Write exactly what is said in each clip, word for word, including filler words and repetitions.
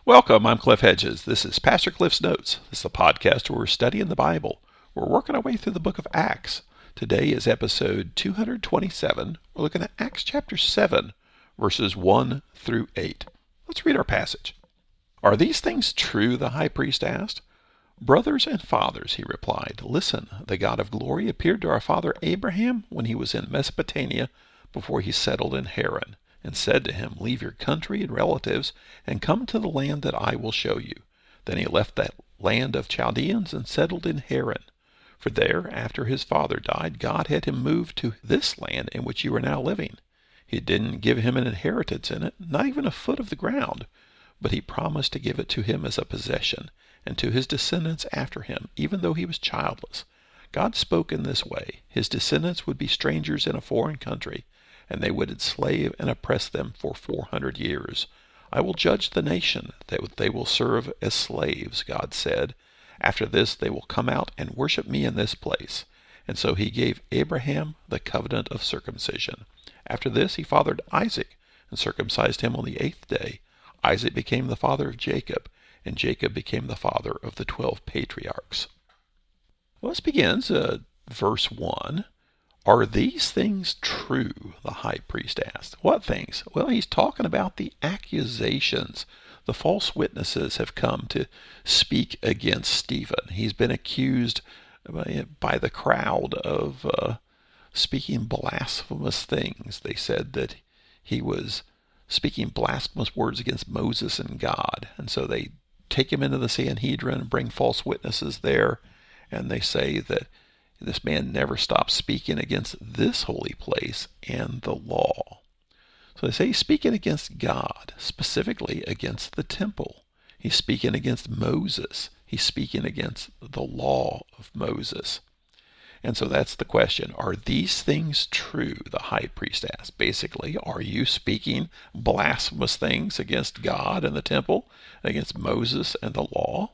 Welcome, I'm Cliff Hedges. This is Pastor Cliff's Notes. This is a podcast where we're studying the Bible. We're working our way through the book of Acts. Today is episode two hundred twenty-seven. We're looking at Acts chapter seven, verses one through eight. Let's read our passage. Are these things true? The high priest asked. Brothers and fathers, he replied, listen, the God of glory appeared to our father Abraham when he was in Mesopotamia before he settled in Haran, and said to him, leave your country and relatives and come to the land that I will show you. Then he left that land of Chaldeans and settled in Haran. For there, after his father died, God had him move to this land in which you are now living. He didn't give him an inheritance in it, not even a foot of the ground, but he promised to give it to him as a possession, and to his descendants after him, even though he was childless. God spoke in this way. His descendants would be strangers in a foreign country, and they would enslave and oppress them for four hundred years. I will judge the nation that they will serve as slaves, God said. After this they will come out and worship me in this place. And so he gave Abraham the covenant of circumcision. After this he fathered Isaac and circumcised him on the eighth day. Isaac became the father of Jacob, and Jacob became the father of the twelve patriarchs. Well, this begins uh, verse one. Are these things true? The high priest asked. What things? Well, he's talking about the accusations. The false witnesses have come to speak against Stephen. He's been accused by, by the crowd of uh, speaking blasphemous things. They said that he was speaking blasphemous words against Moses and God. And so they take him into the Sanhedrin and bring false witnesses there. And they say that this man never stopped speaking against this holy place and the law. So they say he's speaking against God, specifically against the temple. He's speaking against Moses. He's speaking against the law of Moses. And so that's the question. Are these things true? The high priest asked. Basically, are you speaking blasphemous things against God and the temple, against Moses and the law?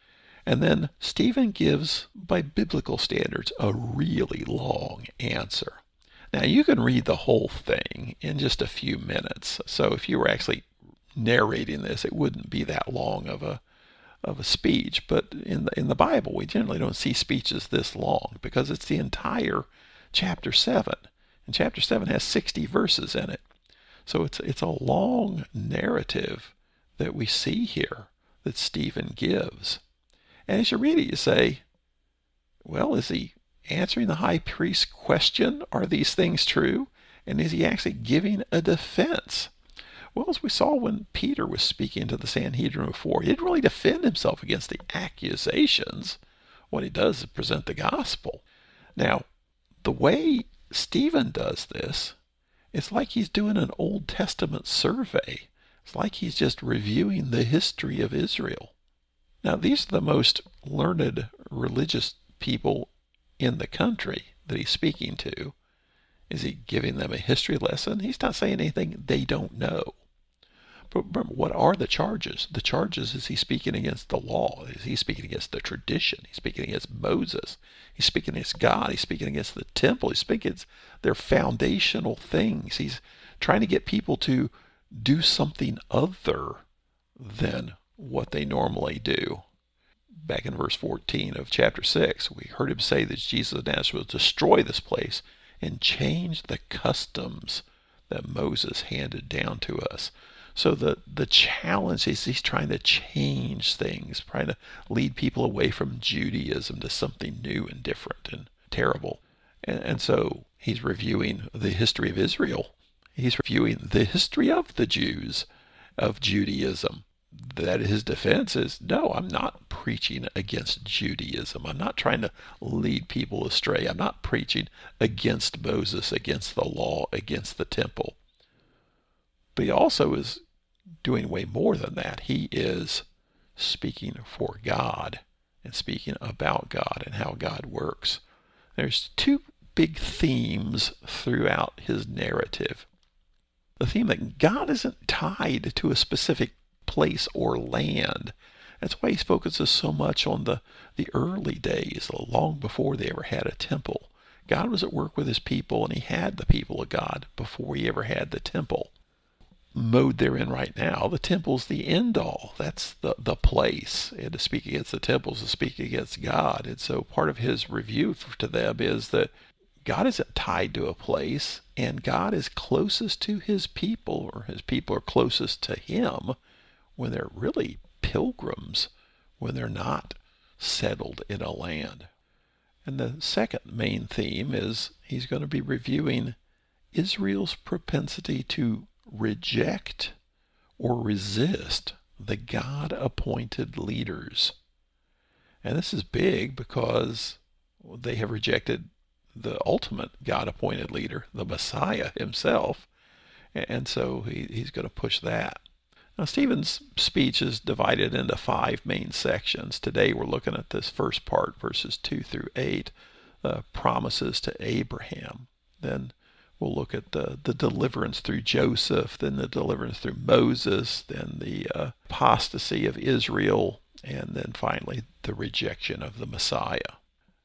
And then Stephen gives, by biblical standards, a really long answer. Now, you can read the whole thing in just a few minutes. So if you were actually narrating this, it wouldn't be that long of a of a speech. But in the, in the Bible, we generally don't see speeches this long because it's the entire chapter seven. And chapter seven has sixty verses in it. So it's it's a long narrative that we see here that Stephen gives. And as you read it, you say, well, is he answering the high priest's question? Are these things true? And is he actually giving a defense? Well, as we saw when Peter was speaking to the Sanhedrin before, he didn't really defend himself against the accusations. What he does is present the gospel. Now, the way Stephen does this, it's like he's doing an Old Testament survey. It's like he's just reviewing the history of Israel. Now, these are the most learned religious people in the country that he's speaking to. Is he giving them a history lesson? He's not saying anything they don't know. But remember, what are the charges? The charges is he's speaking against the law. Is he speaking against the tradition? He's speaking against Moses. He's speaking against God. He's speaking against the temple. He's speaking against their foundational things. He's trying to get people to do something other than what they normally do. Back in verse fourteen of chapter six, we heard him say that Jesus of Nazareth will destroy this place and change the customs that Moses handed down to us. So the, the challenge is he's trying to change things, trying to lead people away from Judaism to something new and different and terrible. And, and so he's reviewing the history of Israel. He's reviewing the history of the Jews, of Judaism. That his defense is, no, I'm not preaching against Judaism. I'm not trying to lead people astray. I'm not preaching against Moses, against the law, against the temple. But he also is doing way more than that. He is speaking for God and speaking about God and how God works. There's two big themes throughout his narrative. The theme that God isn't tied to a specific place or land. That's why he focuses so much on the, the early days, long before they ever had a temple. God was at work with his people, and he had the people of God before he ever had the temple. mode they're in right now. The temple's the end all. That's the, the place. And to speak against the temple is to speak against God. And so part of his review to them is that God isn't tied to a place, and God is closest to his people, or his people are closest to him when they're really pilgrims, when they're not settled in a land. And the second main theme is he's going to be reviewing Israel's propensity to reject or resist the God-appointed leaders. And this is big because they have rejected the ultimate God-appointed leader, the Messiah himself. And so he, he's going to push that. Now, Stephen's speech is divided into five main sections. Today we're looking at this first part, verses two through eight, uh, promises to Abraham. Then we'll look at the, the deliverance through Joseph, then the deliverance through Moses, then the uh, apostasy of Israel, and then finally the rejection of the Messiah.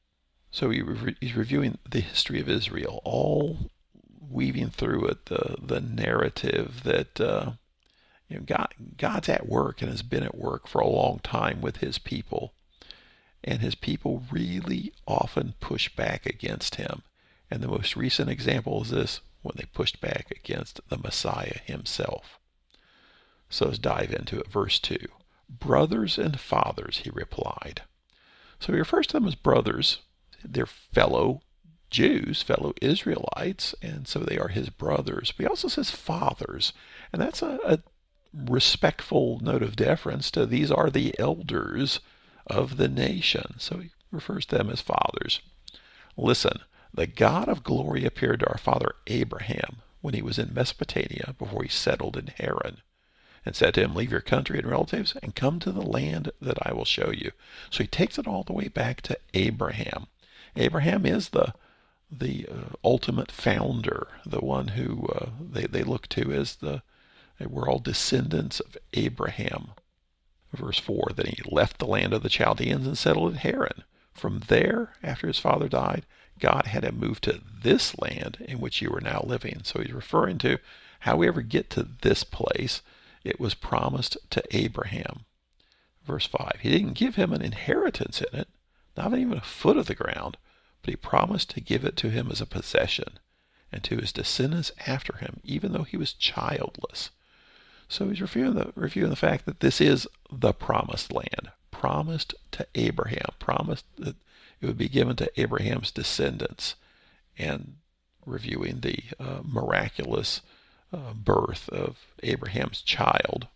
So he re- he's reviewing the history of Israel, all weaving through it the, the narrative that uh, you know, God, God's at work and has been at work for a long time with his people. And his people really often push back against him. And the most recent example is this, when they pushed back against the Messiah himself. So let's dive into it. Verse two. Brothers and fathers, he replied. So he refers to them as brothers. They're fellow Jews, fellow Israelites, and so they are his brothers. But he also says fathers, and that's a, a respectful note of deference to these are the elders of the nation. So he refers to them as fathers. Listen, the God of glory appeared to our father Abraham when he was in Mesopotamia before he settled in Haran, and said to him, leave your country and relatives and come to the land that I will show you. So he takes it all the way back to Abraham. Abraham is the the uh, ultimate founder, the one who uh, they, they look to as the, we're all descendants of Abraham. Verse four, then he left the land of the Chaldeans and settled in Haran. From there, after his father died, God had him move to this land in which you are now living. So he's referring to how we ever get to this place. It was promised to Abraham. Verse five, he didn't give him an inheritance in it, not even a foot of the ground, but he promised to give it to him as a possession, and to his descendants after him, even though he was childless. So he's reviewing the, reviewing the fact that this is the promised land, promised to Abraham, promised that it would be given to Abraham's descendants, and reviewing the uh, miraculous uh, birth of Abraham's child.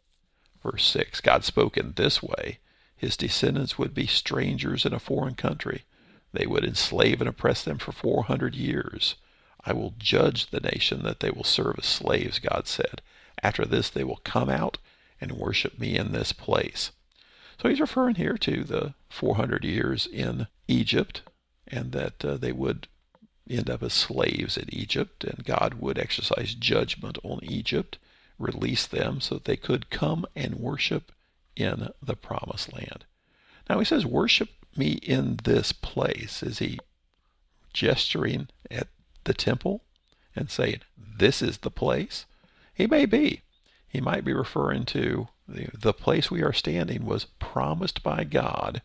Verse six, God spoke in this way. His descendants would be strangers in a foreign country. They would enslave and oppress them for four hundred years. I will judge the nation that they will serve as slaves, God said. After this, they will come out and worship me in this place. So he's referring here to the four hundred years in Egypt, and that uh, they would end up as slaves in Egypt, and God would exercise judgment on Egypt, release them so that they could come and worship in the promised land. Now he says, worship me in this place. Is he gesturing at the temple and saying, this is the place? He may be. He might be referring to the, the place we are standing was promised by God,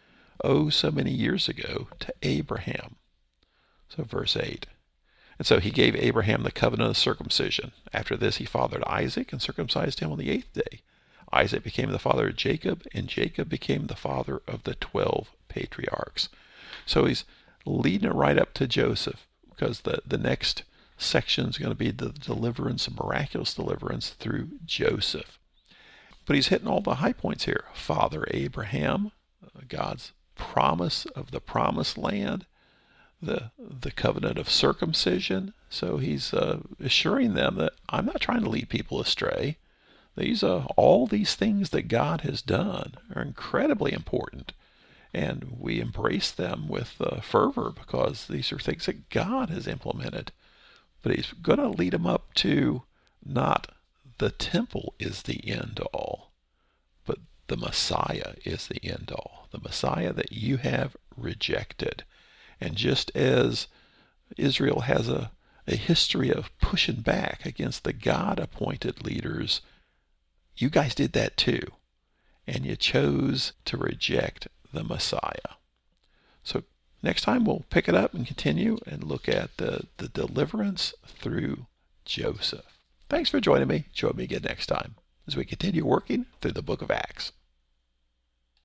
oh, so many years ago, to Abraham. So verse eight. And so he gave Abraham the covenant of circumcision. After this he fathered Isaac and circumcised him on the eighth day. Isaac became the father of Jacob, and Jacob became the father of the twelve patriarchs. So he's leading it right up to Joseph, because the, the next section is going to be the deliverance, miraculous deliverance through Joseph. But he's hitting all the high points here. Father Abraham, uh, God's promise of the promised land, the the covenant of circumcision. So he's uh, assuring them that I'm not trying to lead people astray. These are all these things that God has done are incredibly important, and we embrace them with uh, fervor because these are things that God has implemented. But he's going to lead them up to not the temple is the end all, but the Messiah is the end all, the Messiah that you have rejected. And just as Israel has a, a history of pushing back against the God-appointed leaders. You guys did that too, and you chose to reject the Messiah. So next time we'll pick it up and continue and look at the, the deliverance through Joseph. Thanks for joining me. Join me again next time as we continue working through the book of Acts.